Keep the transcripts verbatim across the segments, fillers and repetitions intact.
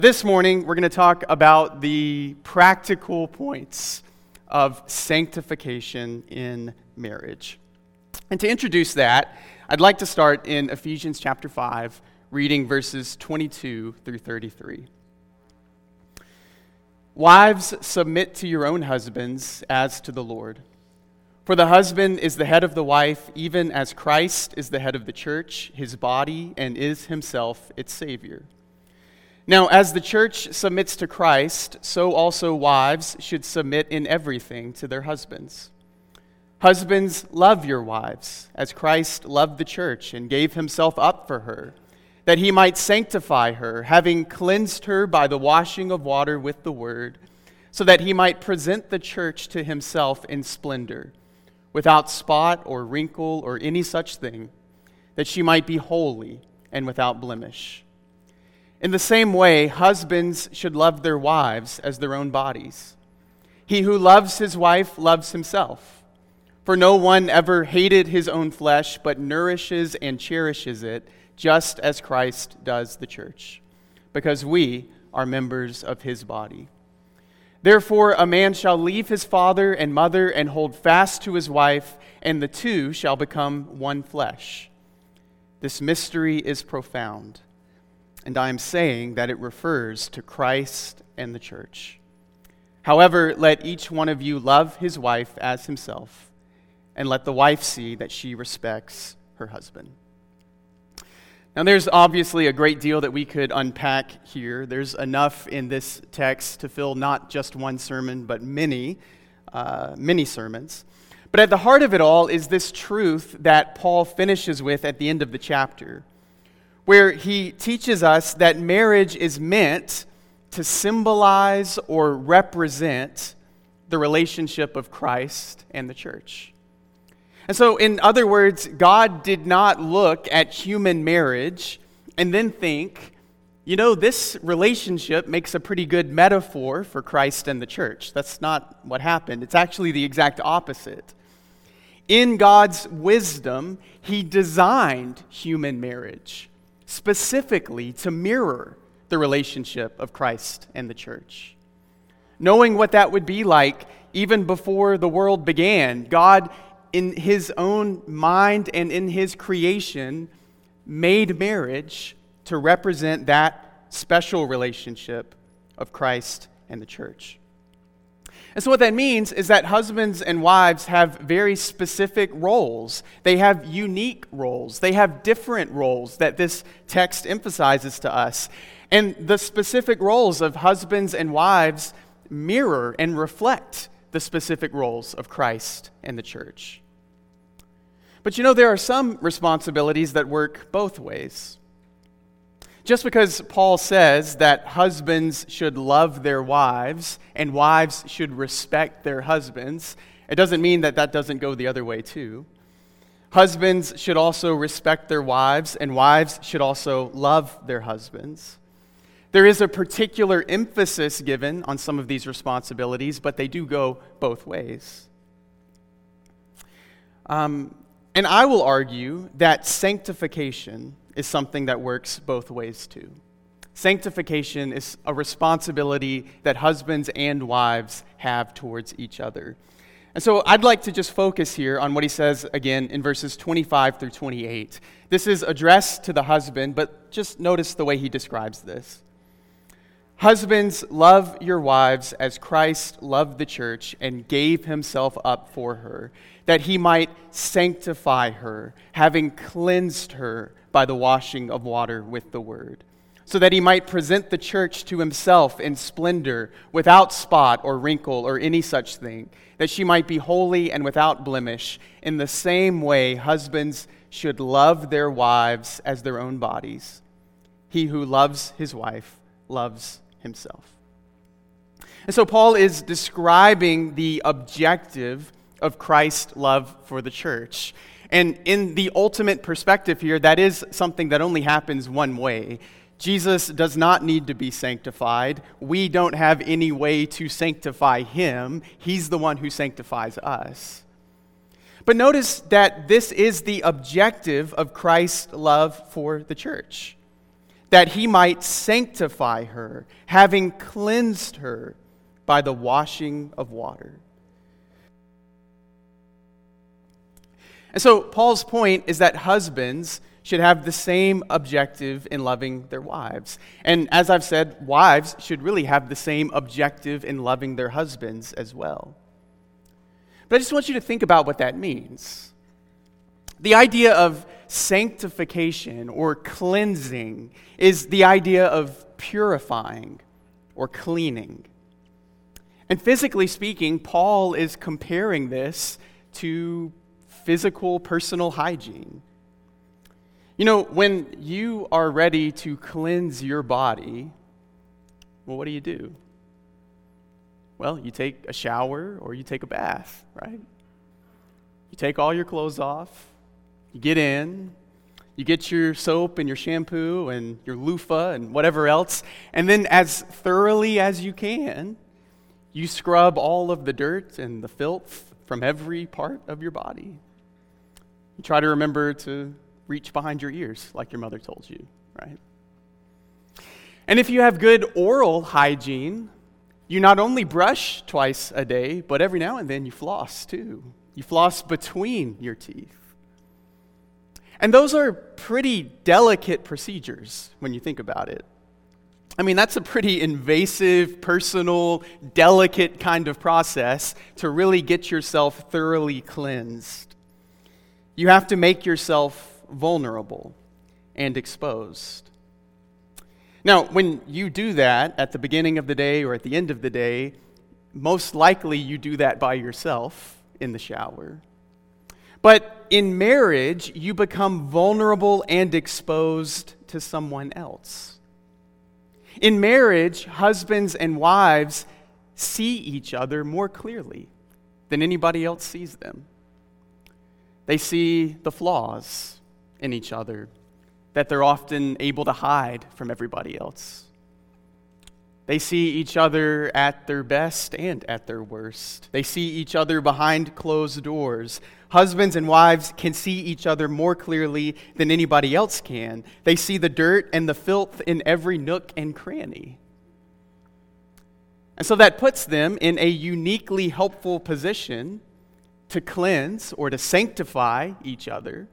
This morning, we're going to talk about the practical points of sanctification in marriage. And to introduce that, I'd like to start in Ephesians chapter five, reading verses twenty-two through thirty-three. Wives, submit to your own husbands as to the Lord. For the husband is the head of the wife, even as Christ is the head of the church, his body, and is himself its Savior. Now, as the church submits to Christ, so also wives should submit in everything to their husbands. Husbands, love your wives, as Christ loved the church and gave himself up for her, that he might sanctify her, having cleansed her by the washing of water with the word, so that he might present the church to himself in splendor, without spot or wrinkle or any such thing, that she might be holy and without blemish. In the same way, husbands should love their wives as their own bodies. He who loves his wife loves himself. For no one ever hated his own flesh, but nourishes and cherishes it, just as Christ does the church, because we are members of his body. Therefore, a man shall leave his father and mother and hold fast to his wife, and the two shall become one flesh. This mystery is profound, and I am saying that it refers to Christ and the church. However, let each one of you love his wife as himself, and let the wife see that she respects her husband. Now, there's obviously a great deal that we could unpack here. There's enough in this text to fill not just one sermon, but many, uh, many sermons. But at the heart of it all is this truth that Paul finishes with at the end of the chapter, where he teaches us that marriage is meant to symbolize or represent the relationship of Christ and the church. And so, in other words, God did not look at human marriage and then think, you know, this relationship makes a pretty good metaphor for Christ and the church. That's not what happened. It's actually the exact opposite. In God's wisdom, he designed human marriage specifically to mirror the relationship of Christ and the church. Knowing what that would be like even before the world began, God, in his own mind and in his creation, made marriage to represent that special relationship of Christ and the church. And so what that means is that husbands and wives have very specific roles. They have unique roles. They have different roles that this text emphasizes to us. And the specific roles of husbands and wives mirror and reflect the specific roles of Christ and the church. But you know, there are some responsibilities that work both ways. Just because Paul says that husbands should love their wives and wives should respect their husbands, it doesn't mean that that doesn't go the other way too. Husbands should also respect their wives, and wives should also love their husbands. There is a particular emphasis given on some of these responsibilities, but they do go both ways. Um, and I will argue that sanctification is something that works both ways too. Sanctification is a responsibility that husbands and wives have towards each other. And so I'd like to just focus here on what he says again in verses twenty-five through twenty-eight. This is addressed to the husband, but just notice the way he describes this. Husbands, love your wives as Christ loved the church and gave himself up for her, that he might sanctify her, having cleansed her by the washing of water with the word, so that he might present the church to himself in splendor, without spot or wrinkle or any such thing, that she might be holy and without blemish. In the same way, husbands should love their wives as their own bodies. He who loves his wife loves himself. And so Paul is describing the objective of Christ's love for the church. And in the ultimate perspective here, that is something that only happens one way. Jesus does not need to be sanctified. We don't have any way to sanctify him. He's the one who sanctifies us. But notice that this is the objective of Christ's love for the church. that he might sanctify her, having cleansed her by the washing of water. And so Paul's point is that husbands should have the same objective in loving their wives. And as I've said, wives should really have the same objective in loving their husbands as well. But I just want you to think about what that means. The idea of sanctification or cleansing is the idea of purifying or cleaning. And physically speaking, Paul is comparing this to physical personal hygiene. You know, when you are ready to cleanse your body, well, what do you do? Well, you take a shower or you take a bath, right? You take all your clothes off, you get in, you get your soap and your shampoo and your loofah and whatever else, and then as thoroughly as you can, you scrub all of the dirt and the filth from every part of your body. You try to remember to reach behind your ears like your mother told you, right? And if you have good oral hygiene, you not only brush twice a day, but every now and then you floss too. You floss between your teeth. And those are pretty delicate procedures when you think about it. I mean, that's a pretty invasive, personal, delicate kind of process to really get yourself thoroughly cleansed. You have to make yourself vulnerable and exposed. Now, when you do that at the beginning of the day or at the end of the day, most likely you do that by yourself in the shower. But in marriage, you become vulnerable and exposed to someone else. In marriage, husbands and wives see each other more clearly than anybody else sees them. They see the flaws in each other that they're often able to hide from everybody else. They see each other at their best and at their worst. They see each other behind closed doors. Husbands and wives can see each other more clearly than anybody else can. They see the dirt and the filth in every nook and cranny. And so that puts them in a uniquely helpful position to cleanse or to sanctify each other.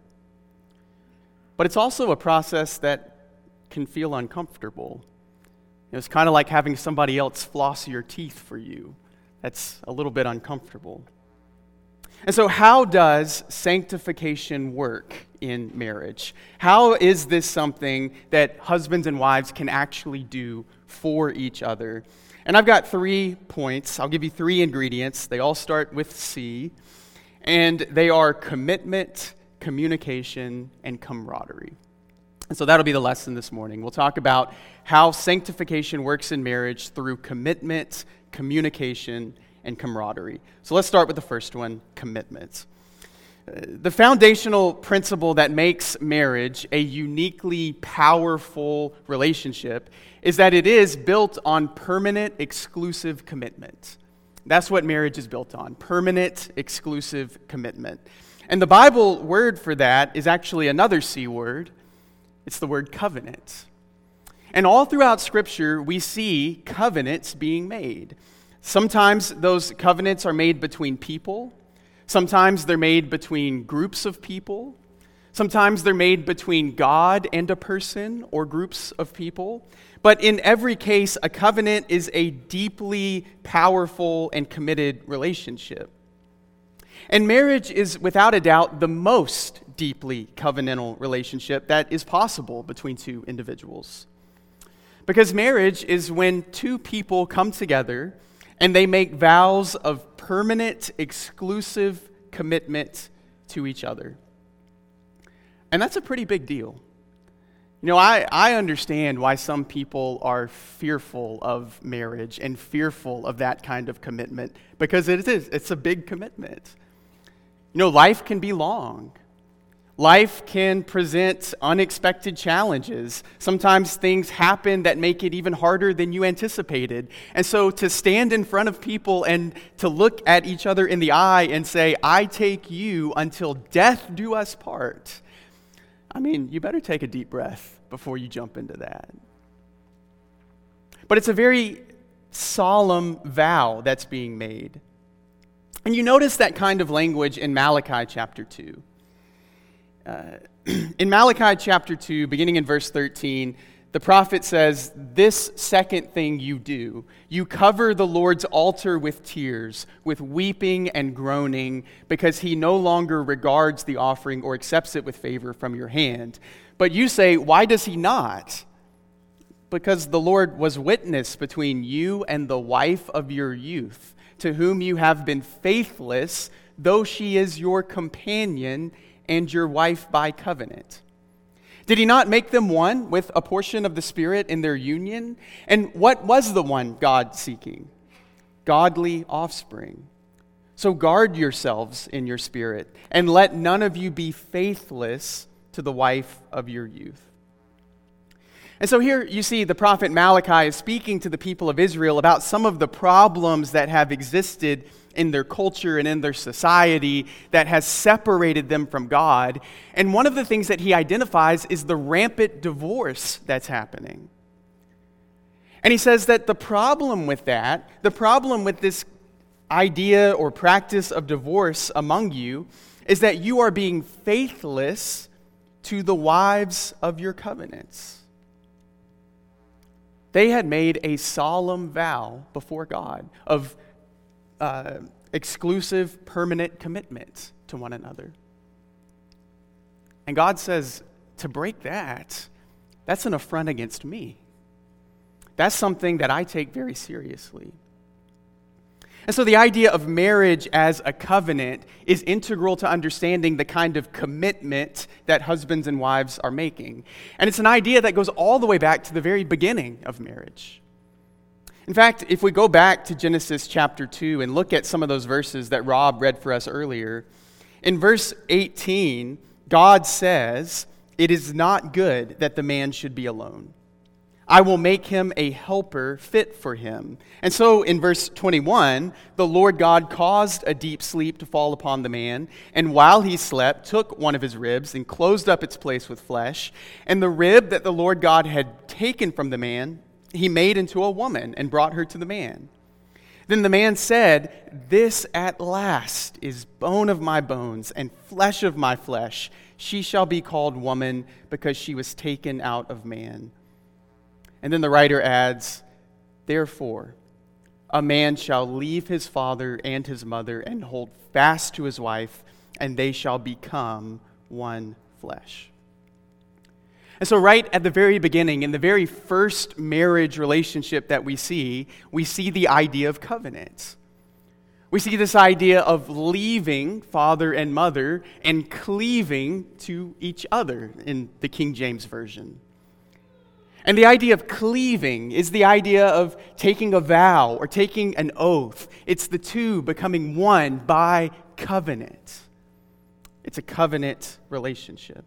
But it's also a process that can feel uncomfortable. It's kind of like having somebody else floss your teeth for you. That's a little bit uncomfortable. And so how does sanctification work in marriage? How is this something that husbands and wives can actually do for each other? And I've got three points. I'll give you three ingredients. They all start with C, and they are commitment, communication, and camaraderie. And so that'll be the lesson this morning. We'll talk about how sanctification works in marriage through commitment, communication, and camaraderie. So let's start with the first one, commitment. Uh, the foundational principle that makes marriage a uniquely powerful relationship is that it is built on permanent, exclusive commitment. That's what marriage is built on, permanent, exclusive commitment. And the Bible word for that is actually another C word. It's the word covenant. And all throughout Scripture, we see covenants being made. Sometimes those covenants are made between people. Sometimes they're made between groups of people. Sometimes they're made between God and a person or groups of people. But in every case, a covenant is a deeply powerful and committed relationship. And marriage is, without a doubt, the most deeply covenantal relationship that is possible between two individuals. Because marriage is when two people come together and they make vows of permanent, exclusive commitment to each other. And that's a pretty big deal. You know, I, I understand why some people are fearful of marriage and fearful of that kind of commitment, because it is, it's a big commitment. You know, life can be long. Life can present unexpected challenges. Sometimes things happen that make it even harder than you anticipated. And so to stand in front of people and to look at each other in the eye and say, I take you until death do us part. I mean, you better take a deep breath before you jump into that. But it's a very solemn vow that's being made. And you notice that kind of language in Malachi chapter two. Uh, in Malachi chapter two, beginning in verse thirteen, the prophet says, "This second thing you do, you cover the Lord's altar with tears, with weeping and groaning, because he no longer regards the offering or accepts it with favor from your hand. But you say, why does he not? Because the Lord was witness between you and the wife of your youth, to whom you have been faithless, though she is your companion and your wife by covenant. Did he not make them one with a portion of the Spirit in their union? And what was the one God seeking? Godly offspring. So guard yourselves in your spirit, and let none of you be faithless to the wife of your youth." And so here you see the prophet Malachi is speaking to the people of Israel about some of the problems that have existed in their culture and in their society that has separated them from God. And one of the things that he identifies is the rampant divorce that's happening. And he says that the problem with that, the problem with this idea or practice of divorce among you, is that you are being faithless to the wives of your covenants. They had made a solemn vow before God of uh, exclusive, permanent commitment to one another. And God says, to break that, that's an affront against me. That's something that I take very seriously. And so the idea of marriage as a covenant is integral to understanding the kind of commitment that husbands and wives are making. And it's an idea that goes all the way back to the very beginning of marriage. In fact, if we go back to Genesis chapter two and look at some of those verses that Rob read for us earlier, in verse eighteen, God says, "It is not good that the man should be alone. I will make him a helper fit for him." And so in verse twenty-one, the Lord God caused a deep sleep to fall upon the man, and while he slept, took one of his ribs and closed up its place with flesh. And the rib that the Lord God had taken from the man, he made into a woman and brought her to the man. Then the man said, "This at last is bone of my bones and flesh of my flesh. She shall be called woman, because she was taken out of man." And then the writer adds, "Therefore, a man shall leave his father and his mother and hold fast to his wife, and they shall become one flesh." And so right at the very beginning, in the very first marriage relationship that we see, we see the idea of covenant. We see this idea of leaving father and mother and cleaving to each other in the King James Version. And the idea of cleaving is the idea of taking a vow or taking an oath. It's the two becoming one by covenant. It's a covenant relationship.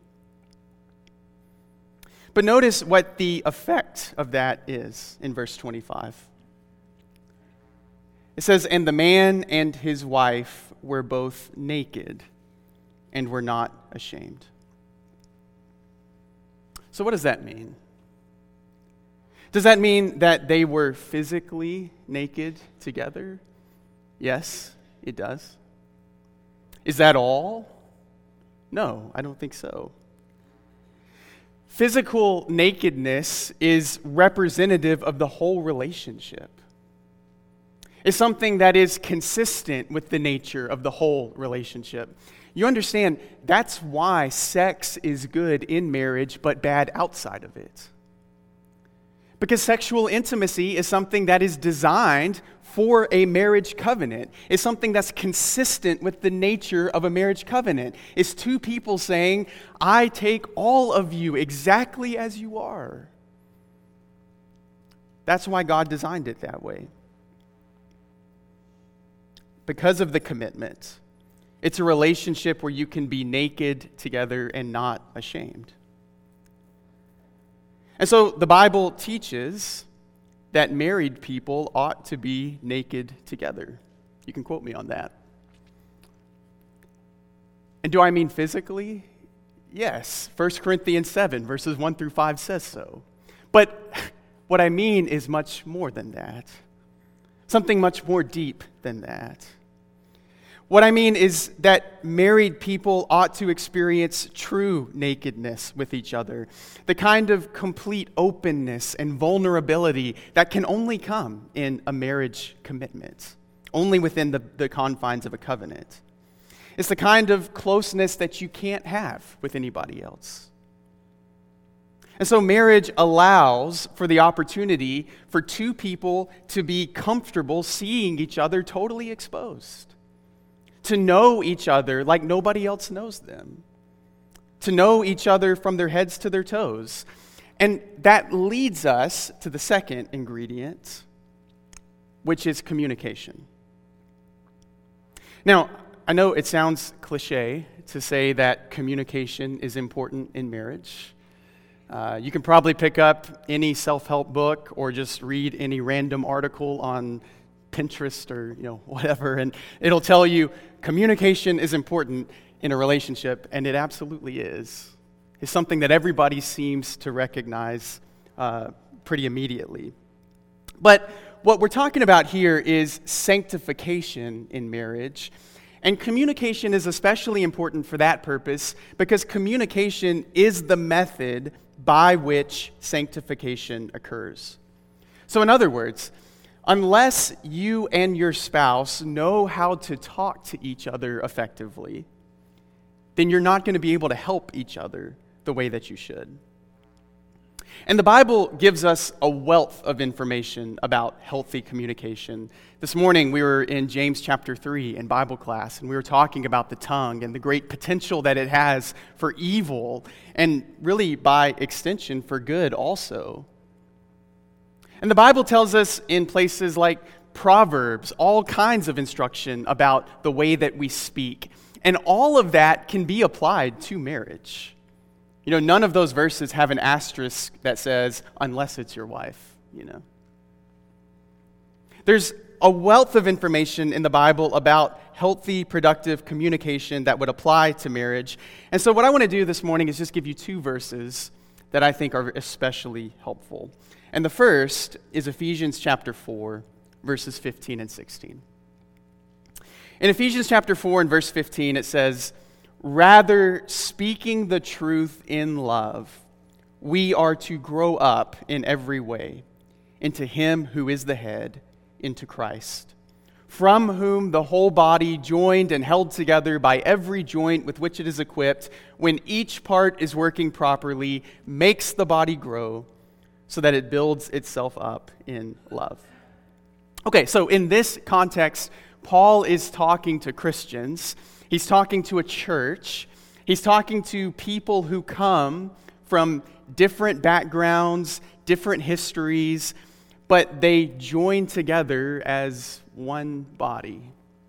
But notice what the effect of that is in verse twenty-five. It says, "And the man and his wife were both naked and were not ashamed." So what does that mean? Does that mean that they were physically naked together? Yes, it does. Is that all? No, I don't think so. Physical nakedness is representative of the whole relationship. It's something that is consistent with the nature of the whole relationship. You understand, that's why sex is good in marriage but bad outside of it. Because sexual intimacy is something that is designed for a marriage covenant. It's something that's consistent with the nature of a marriage covenant. It's two people saying, "I take all of you exactly as you are." That's why God designed it that way. Because of the commitment. It's a relationship where you can be naked together and not ashamed. And so the Bible teaches that married people ought to be naked together. You can quote me on that. And do I mean physically? Yes, First Corinthians seven, verses one through five says so. But what I mean is much more than that. Something much more deep than that. What I mean is that married people ought to experience true nakedness with each other, the kind of complete openness and vulnerability that can only come in a marriage commitment, only within the, the confines of a covenant. It's the kind of closeness that you can't have with anybody else. And so marriage allows for the opportunity for two people to be comfortable seeing each other totally exposed, to know each other like nobody else knows them, to know each other from their heads to their toes. And that leads us to the second ingredient, which is communication. Now, I know it sounds cliche to say that communication is important in marriage. Uh, you can probably pick up any self-help book or just read any random article on Pinterest or you know whatever, and it'll tell you communication is important in a relationship, and it absolutely is. It's something that everybody seems to recognize uh, pretty immediately. But what we're talking about here is sanctification in marriage. And communication is especially important for that purpose because communication is the method by which sanctification occurs. So in other words, unless you and your spouse know how to talk to each other effectively, then you're not going to be able to help each other the way that you should. And the Bible gives us a wealth of information about healthy communication. This morning we were in James chapter three in Bible class, and we were talking about the tongue and the great potential that it has for evil, and really by extension for good also. And the Bible tells us in places like Proverbs all kinds of instruction about the way that we speak, and all of that can be applied to marriage. You know, none of those verses have an asterisk that says, unless it's your wife, you know. There's a wealth of information in the Bible about healthy, productive communication that would apply to marriage. And so what I want to do this morning is just give you two verses that I think are especially helpful. And the first is Ephesians chapter four, verses fifteen and sixteen. In Ephesians chapter four and verse fifteen, it says, "Rather, speaking the truth in love, we are to grow up in every way into Him who is the head, into Christ, from whom the whole body, joined and held together by every joint with which it is equipped, when each part is working properly, makes the body grow so that it builds itself up in love." Okay, so in this context, Paul is talking to Christians. He's talking to a church. He's talking to people who come from different backgrounds, different histories, but they join together as one body.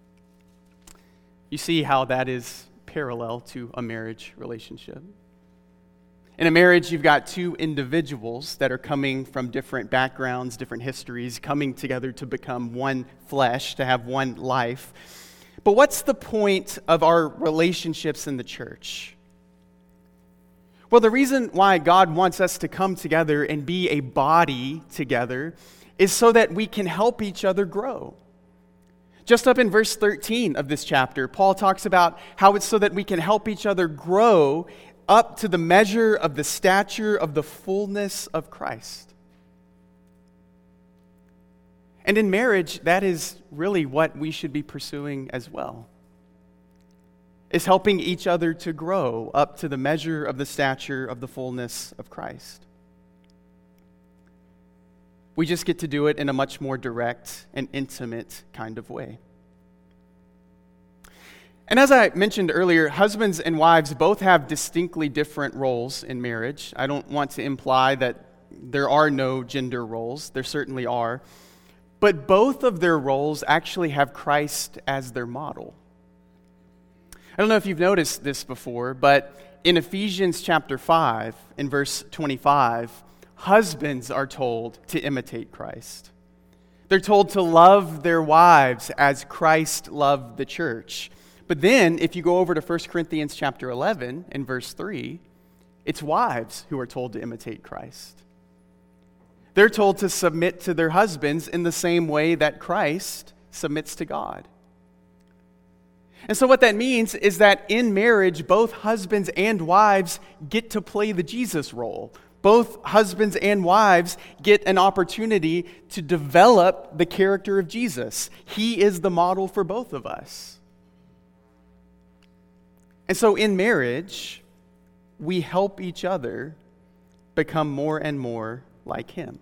You see how that is parallel to a marriage relationship. In a marriage, you've got two individuals that are coming from different backgrounds, different histories, coming together to become one flesh, to have one life. But what's the point of our relationships in the church? Well, the reason why God wants us to come together and be a body together is so that we can help each other grow. Just up in verse thirteen of this chapter, Paul talks about how it's so that we can help each other grow up to the measure of the stature of the fullness of Christ. And in marriage, that is really what we should be pursuing as well, is helping each other to grow up to the measure of the stature of the fullness of Christ. We just get to do it in a much more direct and intimate kind of way. And as I mentioned earlier, husbands and wives both have distinctly different roles in marriage. I don't want to imply that there are no gender roles. There certainly are. But both of their roles actually have Christ as their model. I don't know if you've noticed this before, but in Ephesians chapter five, in verse twenty-five, husbands are told to imitate Christ. They're told to love their wives as Christ loved the church. But then, if you go over to First Corinthians chapter eleven and verse three, it's wives who are told to imitate Christ. They're told to submit to their husbands in the same way that Christ submits to God. And so what that means is that in marriage, both husbands and wives get to play the Jesus role. Both husbands and wives get an opportunity to develop the character of Jesus. He is the model for both of us. And so in marriage, we help each other become more and more like Him.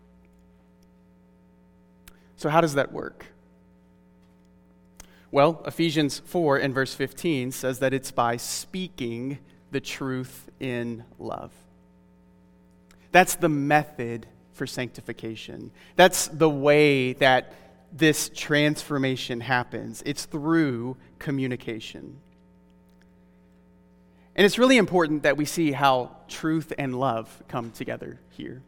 So how does that work? Well, Ephesians four and verse fifteen says that it's by speaking the truth in love. That's the method for sanctification. That's the way that this transformation happens. It's through communication. And it's really important that we see how truth and love come together here.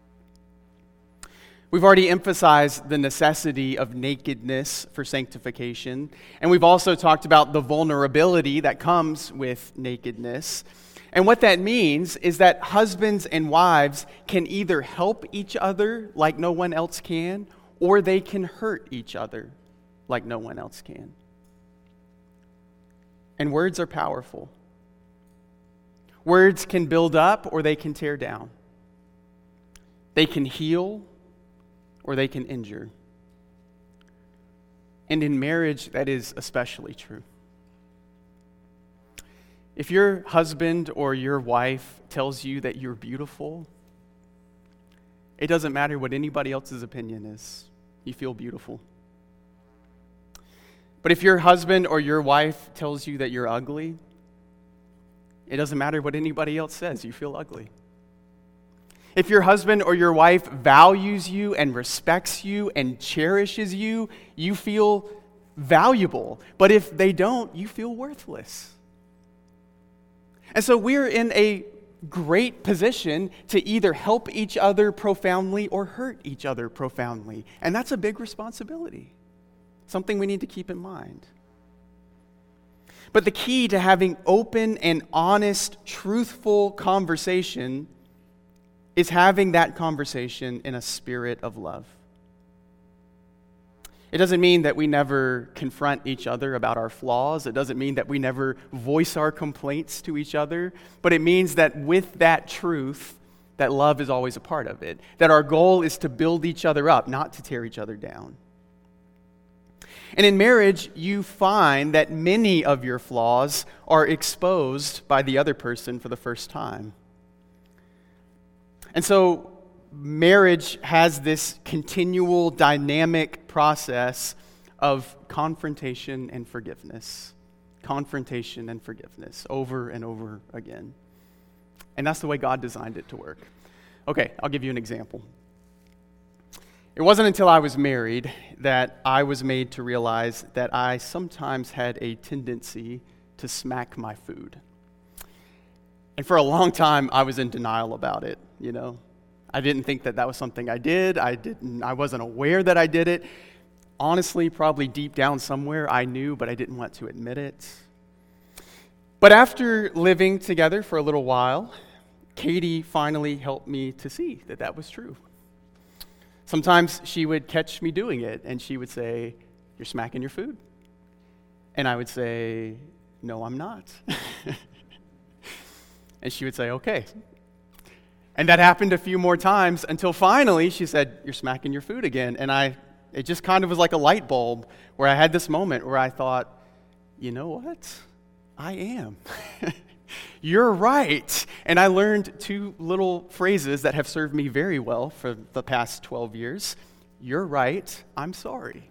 We've already emphasized the necessity of nakedness for sanctification, and we've also talked about the vulnerability that comes with nakedness. And what that means is that husbands and wives can either help each other like no one else can, or they can hurt each other like no one else can. And words are powerful. Words can build up or they can tear down. They can heal or they can injure. And in marriage, that is especially true. If your husband or your wife tells you that you're beautiful, it doesn't matter what anybody else's opinion is. You feel beautiful. But if your husband or your wife tells you that you're ugly, it doesn't matter what anybody else says. You feel ugly. If your husband or your wife values you and respects you and cherishes you, you feel valuable. But if they don't, you feel worthless. And so we're in a great position to either help each other profoundly or hurt each other profoundly. And that's a big responsibility, something we need to keep in mind. But the key to having open and honest, truthful conversation is having that conversation in a spirit of love. It doesn't mean that we never confront each other about our flaws. It doesn't mean that we never voice our complaints to each other. But it means that with that truth, that love is always a part of it. That our goal is to build each other up, not to tear each other down. And in marriage, you find that many of your flaws are exposed by the other person for the first time. And so marriage has this continual dynamic process of confrontation and forgiveness. Confrontation and forgiveness over and over again. And that's the way God designed it to work. Okay, I'll give you an example. It wasn't until I was married that I was made to realize that I sometimes had a tendency to smack my food. And for a long time, I was in denial about it, you know. I didn't think that that was something I did. I didn't. I wasn't aware that I did it. Honestly, probably deep down somewhere, I knew, but I didn't want to admit it. But after living together for a little while, Katie finally helped me to see that that was true. Sometimes she would catch me doing it, and she would say, "You're smacking your food." And I would say, "No, I'm not." And she would say, "Okay." And that happened a few more times until finally she said, "You're smacking your food again." And I, it just kind of was like a light bulb where I had this moment where I thought, you know what? I am. You're right. And I learned two little phrases that have served me very well for the past twelve years. You're right. I'm sorry.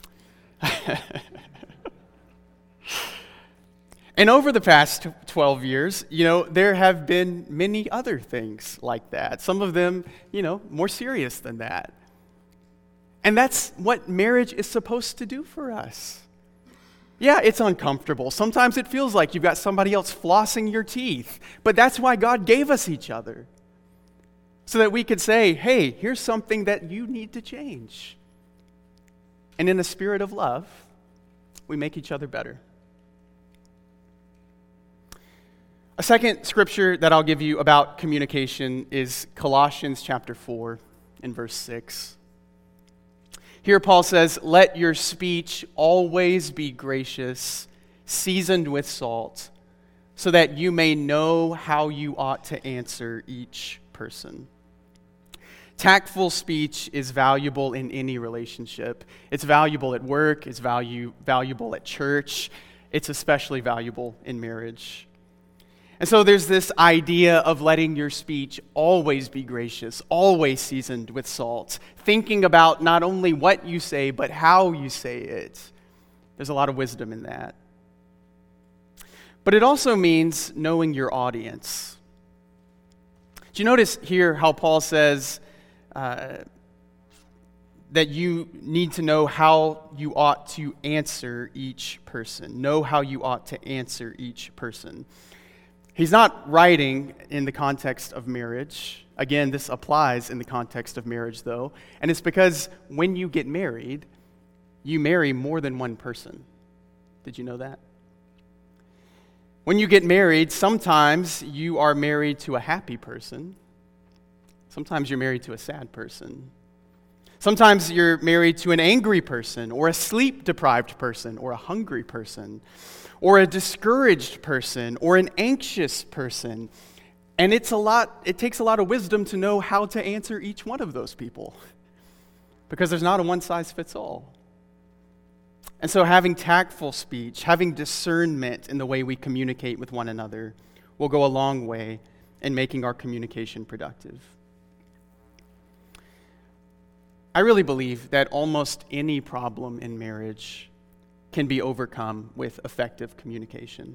And over the past twelve years, you know, there have been many other things like that. Some of them, you know, more serious than that. And that's what marriage is supposed to do for us. Yeah, it's uncomfortable. Sometimes it feels like you've got somebody else flossing your teeth. But that's why God gave us each other. So that we could say, hey, here's something that you need to change. And in a spirit of love, we make each other better. A second scripture that I'll give you about communication is Colossians chapter four and verse six. Here Paul says, "Let your speech always be gracious, seasoned with salt, so that you may know how you ought to answer each person." Tactful speech is valuable in any relationship. It's valuable at work, it's value, valuable at church, it's especially valuable in marriage. And so there's this idea of letting your speech always be gracious, always seasoned with salt, thinking about not only what you say, but how you say it. There's a lot of wisdom in that. But it also means knowing your audience. Do you notice here how Paul says uh, that you need to know how you ought to answer each person? Know how you ought to answer each person. He's not writing in the context of marriage. Again, this applies in the context of marriage, though. And it's because when you get married, you marry more than one person. Did you know that? When you get married, sometimes you are married to a happy person. Sometimes you're married to a sad person. Sometimes you're married to an angry person, or a sleep-deprived person, or a hungry person, or a discouraged person, or an anxious person. And it's a lot, it takes a lot of wisdom to know how to answer each one of those people, because there's not a one-size-fits-all. And so having tactful speech, having discernment in the way we communicate with one another will go a long way in making our communication productive. I really believe that almost any problem in marriage can be overcome with effective communication.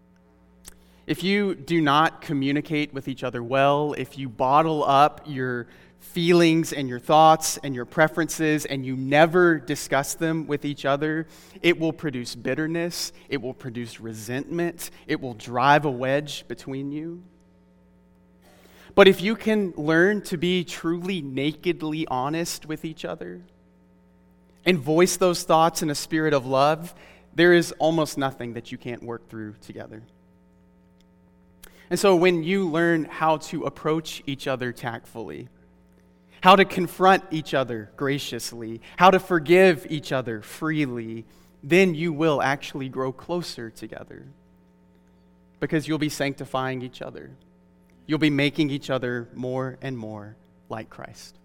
If you do not communicate with each other well, if you bottle up your feelings and your thoughts and your preferences and you never discuss them with each other, it will produce bitterness, it will produce resentment, it will drive a wedge between you. But if you can learn to be truly nakedly honest with each other and voice those thoughts in a spirit of love, there is almost nothing that you can't work through together. And so when you learn how to approach each other tactfully, how to confront each other graciously, how to forgive each other freely, then you will actually grow closer together, because you'll be sanctifying each other. You'll be making each other more and more like Christ.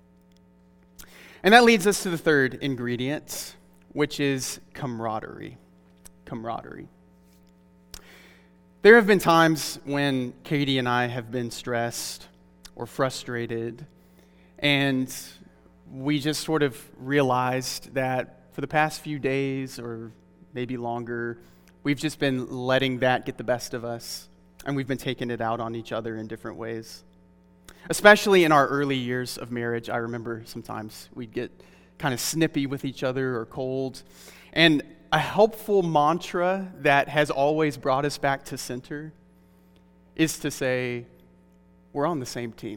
And that leads us to the third ingredient, which is camaraderie. Camaraderie. There have been times when Katie and I have been stressed or frustrated, and we just sort of realized that for the past few days or maybe longer, we've just been letting that get the best of us, and we've been taking it out on each other in different ways. Especially in our early years of marriage, I remember sometimes we'd get kind of snippy with each other or cold. And a helpful mantra that has always brought us back to center is to say, we're on the same team.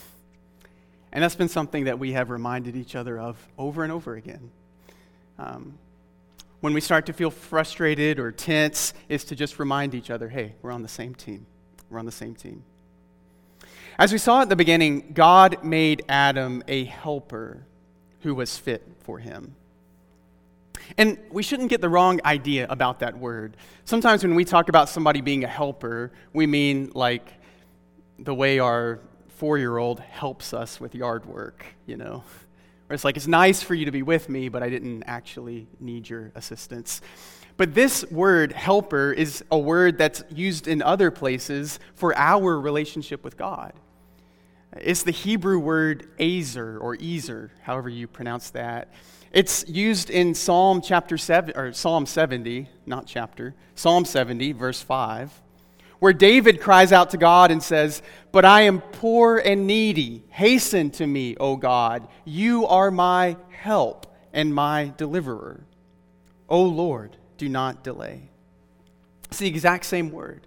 And that's been something that we have reminded each other of over and over again. Um, when we start to feel frustrated or tense, is to just remind each other, hey, we're on the same team. We're on the same team. As we saw at the beginning, God made Adam a helper who was fit for him. And we shouldn't get the wrong idea about that word. Sometimes when we talk about somebody being a helper, we mean like the way our four-year-old helps us with yard work, you know. Where it's like, it's nice for you to be with me, but I didn't actually need your assistance. But this word, helper, is a word that's used in other places for our relationship with God. It's the Hebrew word ezer, or ezer, however you pronounce that. It's used in Psalm chapter seven, or Psalm seventy, not chapter, Psalm seventy, verse five, where David cries out to God and says, "But I am poor and needy. Hasten to me, O God. You are my help and my deliverer. O Lord, do not delay." It's the exact same word.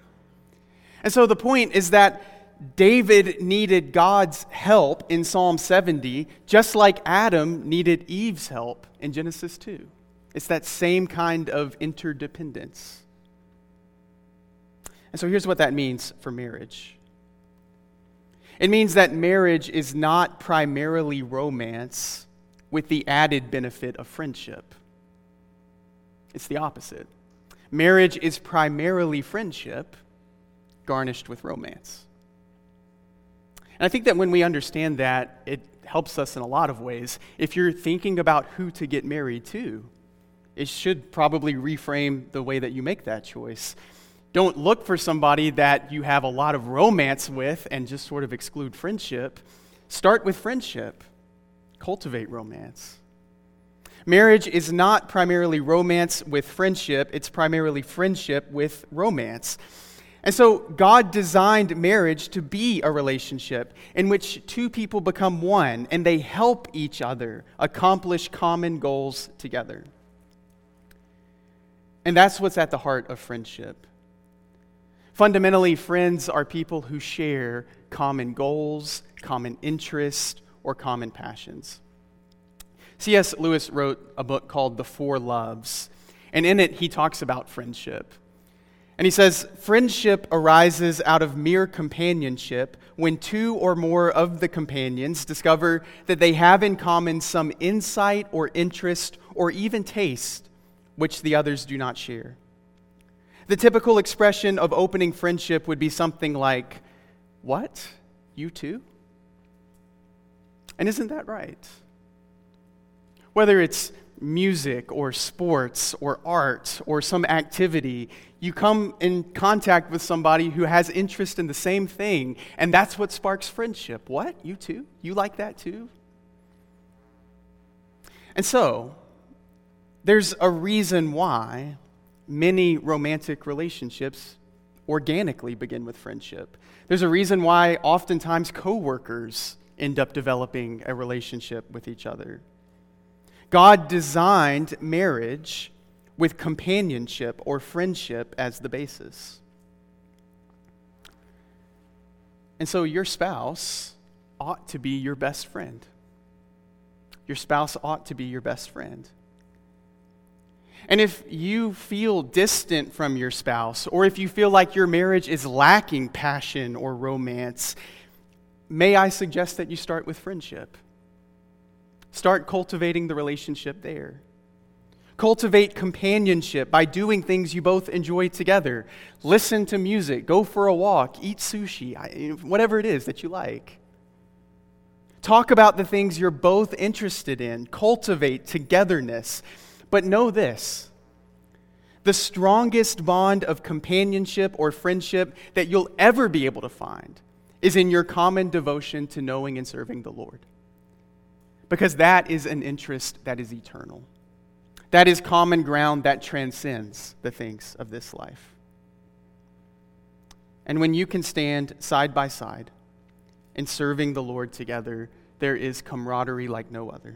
And so the point is that David needed God's help in Psalm seventy, just like Adam needed Eve's help in Genesis two. It's that same kind of interdependence. And so here's what that means for marriage. It means that marriage is not primarily romance with the added benefit of friendship. It's the opposite. Marriage is primarily friendship garnished with romance. And I think that when we understand that, it helps us in a lot of ways. If you're thinking about who to get married to, it should probably reframe the way that you make that choice. Don't look for somebody that you have a lot of romance with and just sort of exclude friendship. Start with friendship. Cultivate romance. Marriage is not primarily romance with friendship, it's primarily friendship with romance. And so God designed marriage to be a relationship in which two people become one and they help each other accomplish common goals together. And that's what's at the heart of friendship. Fundamentally, friends are people who share common goals, common interests, or common passions. C S Lewis wrote a book called The Four Loves, and in it he talks about friendship. And he says, friendship arises out of mere companionship when two or more of the companions discover that they have in common some insight or interest or even taste which the others do not share. The typical expression of opening friendship would be something like, "What? You too?" And isn't that right? Whether it's music or sports or art or some activity, you come in contact with somebody who has interest in the same thing, and that's what sparks friendship. What? You too? You like that too? And so, there's a reason why many romantic relationships organically begin with friendship. There's a reason why oftentimes coworkers end up developing a relationship with each other. God designed marriage with companionship or friendship as the basis. And so your spouse ought to be your best friend. Your spouse ought to be your best friend. And if you feel distant from your spouse, or if you feel like your marriage is lacking passion or romance, may I suggest that you start with friendship. Start cultivating the relationship there. Cultivate companionship by doing things you both enjoy together. Listen to music, go for a walk, eat sushi, whatever it is that you like. Talk about the things you're both interested in. Cultivate togetherness. But know this, the strongest bond of companionship or friendship that you'll ever be able to find is in your common devotion to knowing and serving the Lord. Because that is an interest that is eternal. That is common ground that transcends the things of this life. And when you can stand side by side in serving the Lord together, there is camaraderie like no other.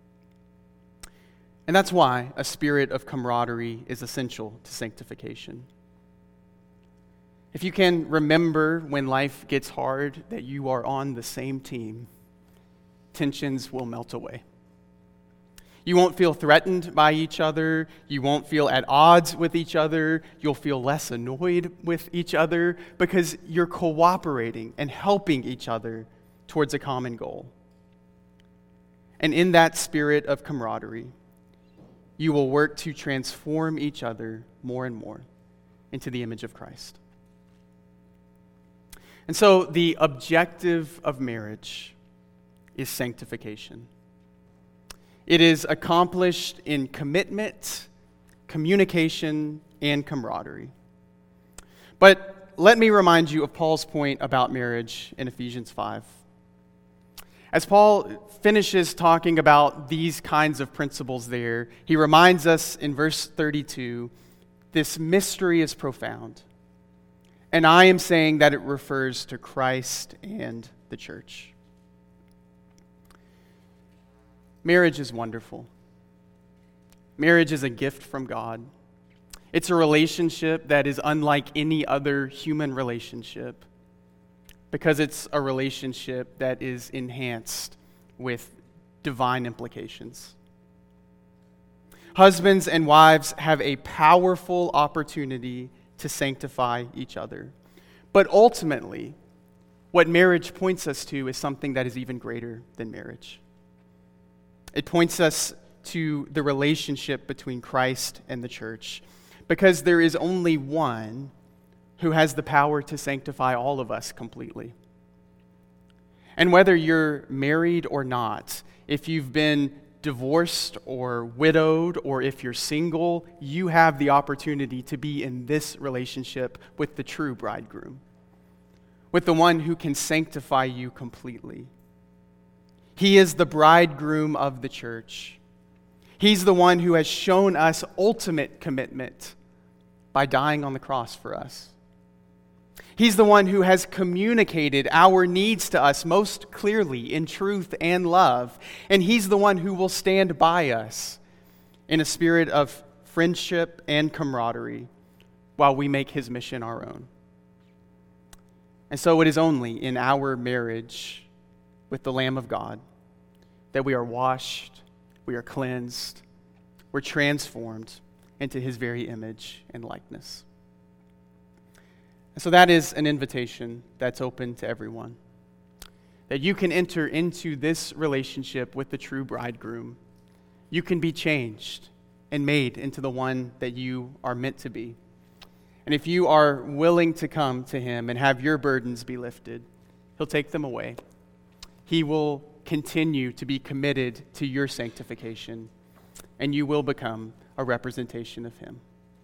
And that's why a spirit of camaraderie is essential to sanctification. If you can remember when life gets hard that you are on the same team, tensions will melt away. You won't feel threatened by each other. You won't feel at odds with each other. You'll feel less annoyed with each other because you're cooperating and helping each other towards a common goal. And in that spirit of camaraderie, you will work to transform each other more and more into the image of Christ. And so the objective of marriage is sanctification. It is accomplished in commitment, communication, and camaraderie. But let me remind you of Paul's point about marriage in Ephesians five. As Paul finishes talking about these kinds of principles there, he reminds us in verse thirty-two, this mystery is profound. And I am saying that it refers to Christ and the church. Marriage is wonderful. Marriage is a gift from God. It's a relationship that is unlike any other human relationship because it's a relationship that is enhanced with divine implications. Husbands and wives have a powerful opportunity to sanctify each other. But ultimately, what marriage points us to is something that is even greater than marriage. It points us to the relationship between Christ and the church, because there is only one who has the power to sanctify all of us completely. And whether you're married or not, if you've been divorced or widowed, or if you're single, you have the opportunity to be in this relationship with the true bridegroom, with the one who can sanctify you completely. He is the bridegroom of the church. He's the one who has shown us ultimate commitment by dying on the cross for us. He's the one who has communicated our needs to us most clearly in truth and love. And He's the one who will stand by us in a spirit of friendship and camaraderie while we make His mission our own. And so it is only in our marriage with the Lamb of God that we are washed, we are cleansed, we're transformed into His very image and likeness. And so that is an invitation that's open to everyone, that you can enter into this relationship with the true bridegroom. You can be changed and made into the one that you are meant to be. And if you are willing to come to Him and have your burdens be lifted, He'll take them away. He will continue to be committed to your sanctification, and you will become a representation of Him.